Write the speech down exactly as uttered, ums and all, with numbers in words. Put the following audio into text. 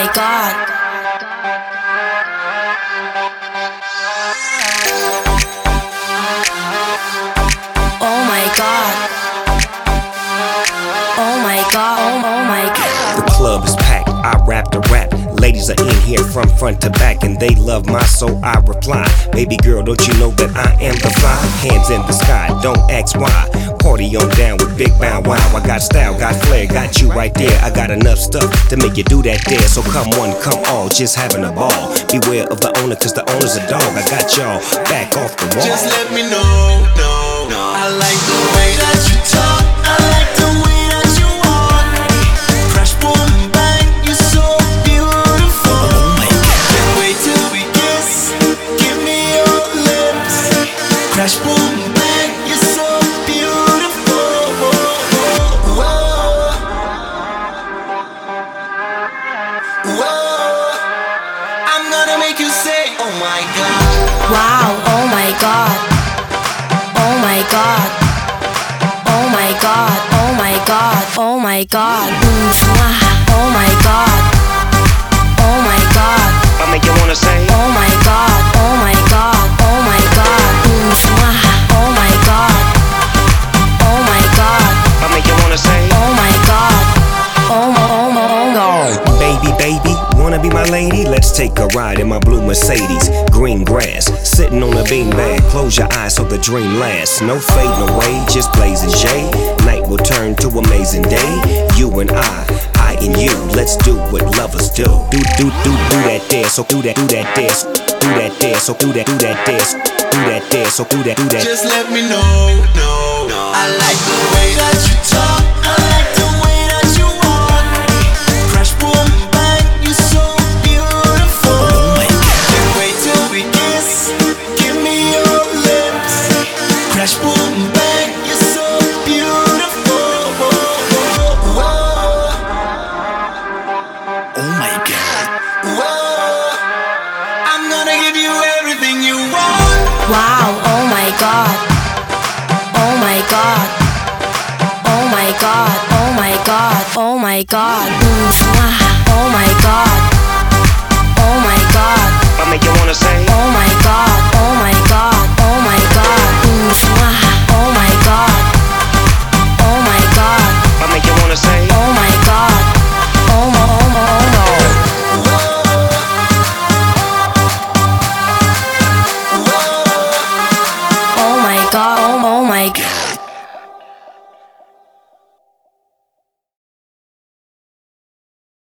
God. Oh my God. Oh my God. Oh, oh my God. The club is packed, I rap the rap. Ladies are in here from front to back, and they love my soul, I reply. Baby girl, don't you know that I am the fly? Hands in the sky, don't ask why. Party on down with Big Bow Wow. I got style, got flair, got you right there. I got enough stuff to make you do that there. So come one, come all, just having a ball. Beware of the owner, cause the owner's a dog. I got y'all back off the wall. Just let me know, no, no. I like the way that you talk. I like the way that you walk. Crash, boom, bang, you're so beautiful. Oh my God. Can't wait till we kiss. Give me your lips. Crash, boom, bang, you're so beautiful. Whoa. Whoa. I'm gonna make you say, oh my God. Wow, oh my God. Oh my God. Oh my God. Oh my God. Oh my God. Mm, mwah. Oh my God. Oh my God. I make you wanna say, Oh my God. Oh my God. Oh my God. Mm, mwah. Oh my God. Oh my God. I make you wanna say, Oh my God. Oh my, oh my, oh God. baby, baby, wanna be my lady? Let's take a ride in my blue Mercedes. Green grass, sitting on a beanbag. Close your eyes so the dream lasts. No fading away, just blazing shade. Night will turn to amazing day. You and I, I and you. Let's do what lovers do. Do, do, do, do that dance. So do that, do that dance. Do that dance. So do that, do that dance. Do that dance. So do that, do that. Just let me know, no, no. I like the way that you talk. I like the way that you walk. Crash, boom, bang, you're so beautiful. Oh my God. Can't wait till we kiss. Give me your lips. Crash, boom, bang, you're so beautiful. Whoa. Oh my God. Whoa. I'm gonna give you everything you want. Wow, oh my God. Oh my God. Oh my God. Oh my God. Oh my God. Mm, mwah. Oh my God. Oh my God. I make you wanna say, Oh my God.